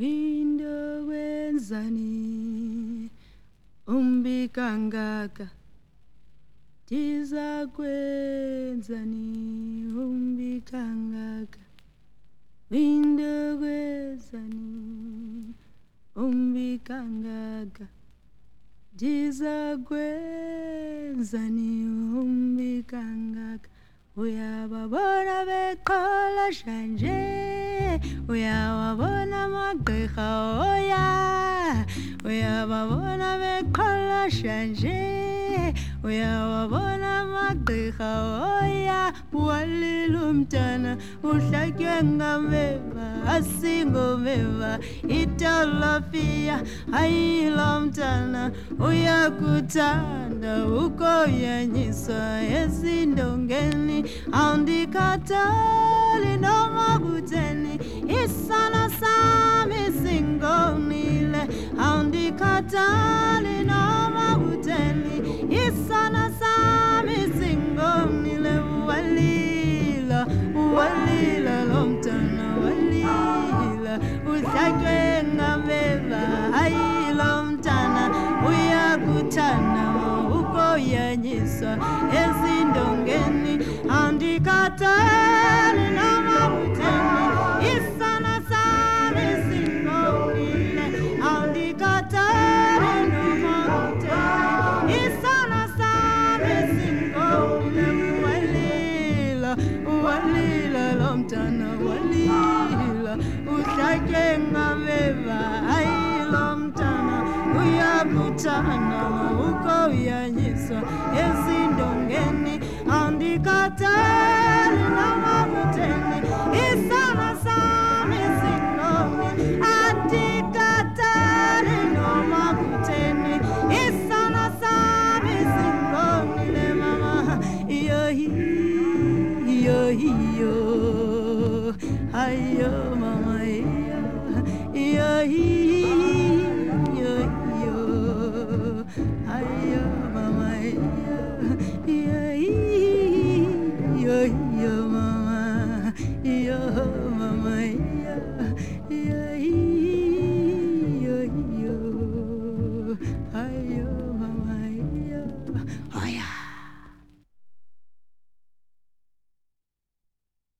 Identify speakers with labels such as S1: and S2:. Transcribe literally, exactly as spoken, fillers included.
S1: Winda wenzani umbi kangaka tiza kwenzani umbi kangaka Winda wenzani umbi kangaka tiza kwenzani umbi kangaka uyababona beqala shanje uyababona magqirha oya uyababona beqala shanje uyababona magqirha oya walila umntana uhlatywe ngameva asingomeva italafiya ayila mntana uyakuthanda ukoyanyiswa ezindongeni awundikhathali noma kutheni isana sami singonile awundikhathali noma kutheni isana sami singonile walila walila lo mntana walila uhlatywe ngameva ayilo mntana uyakuthanda ukoyanyiswa ezindongeni awundikhathali noma kutheni isana sami singonile awundikhathali noma kutheni isana sami singonile walila walila lo mntana walila uhlatywe ngameva ayilo mntana uyakuthanda ukoyanyiswa ezindongeni awundikhathali noma kutheni isana sami singonile andikhathali noma kutheni isana sami singonile mama iyo iyo iyo ayo mama iyo iyo iyo iyo ayo mama iyo iyo